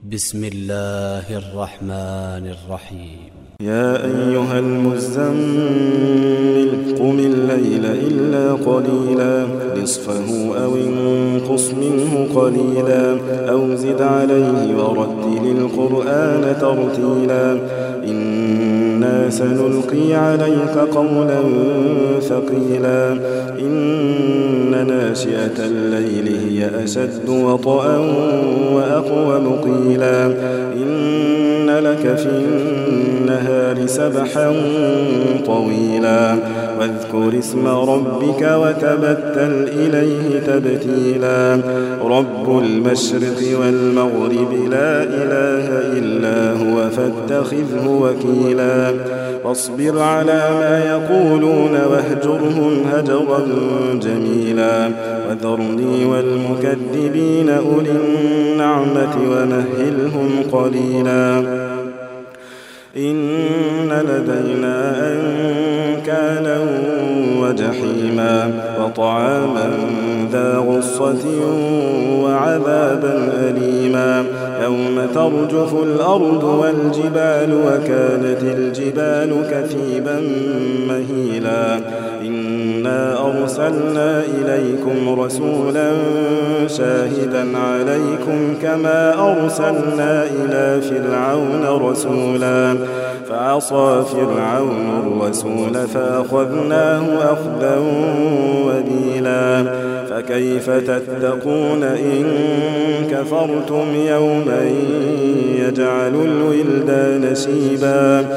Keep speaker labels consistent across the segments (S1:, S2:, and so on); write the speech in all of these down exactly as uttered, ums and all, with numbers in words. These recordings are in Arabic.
S1: بسم الله الرحمن الرحيم.
S2: يا أيها المزمل قم الليل إلا قليلا نصفه أو انقص منه قليلا أو زد عليه ورتل القرآن ترتيلا إنا سنلقي عليك قولا ثقيلا إن ناشئة الليل هي أشد وطئا وأقوم قيلا إن لك في النهار سبحا طويلا واذكر اسم ربك وتبتل إليه تبتيلا رب المشرق والمغرب لا إله إلا هو فاتخذه وكيلا واصبر على ما يقولون واهجرهم هجرا جميلا وذرني والمكذبين أولي النعمة ومهلهم قليلا إن لدينا أنكالا وجحيما وطعاما ذا غصة وعذابا أليما يوم ترجف الأرض والجبال وكانت الجبال كثيبا مهيلا إنا أرسلنا إليكم رسولا شاهدا عليكم كما أرسلنا إلى فرعون رسولا فعصى فرعون الرسول فأخذناه أخذا وبيلا فكيف تتقون إن كفرتم يوما يجعل الولدان شيبا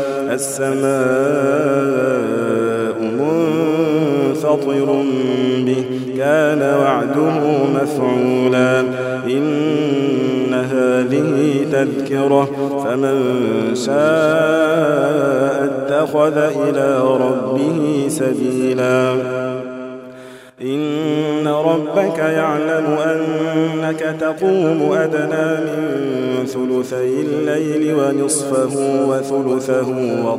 S2: السماء منفطر به كان وعده مفعولا إن هذه تذكرة فمن شاء اتخذ إلى ربه سبيلا إن ربك يعلم أنك تقوم أدنى من ثلثي الليل ونصفه وثلثه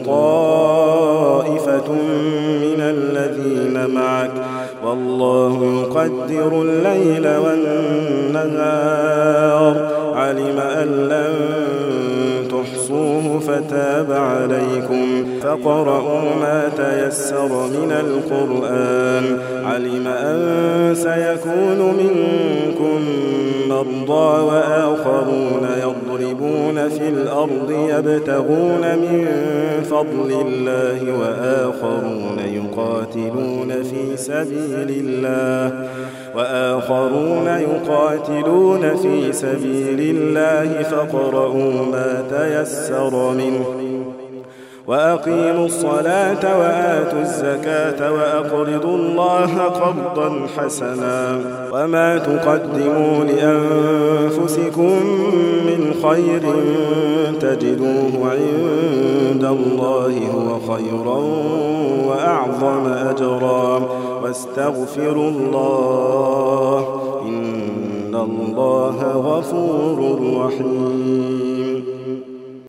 S2: وطائفة من الذين معك والله يقدر الليل والنهار علم أن لن تحصوه فتاب عليكم فاقرؤوا ما تيسر من القرآن علم أن سيكون منكم مرضى وآخرون يضربون في الأرض يبتغون من فضل الله وآخرون يقاتلون في سبيل الله وآخرون يقاتلون في سبيل الله فاقرؤوا ما تيسر منه وأقيموا الصلاة وآتوا الزكاة وأقرضوا الله قرضا حسنا وما تقدموا لأنفسكم من خير تجدوه عند الله هو خيرا وأعظم أجرا واستغفروا الله إن الله غفور رحيم.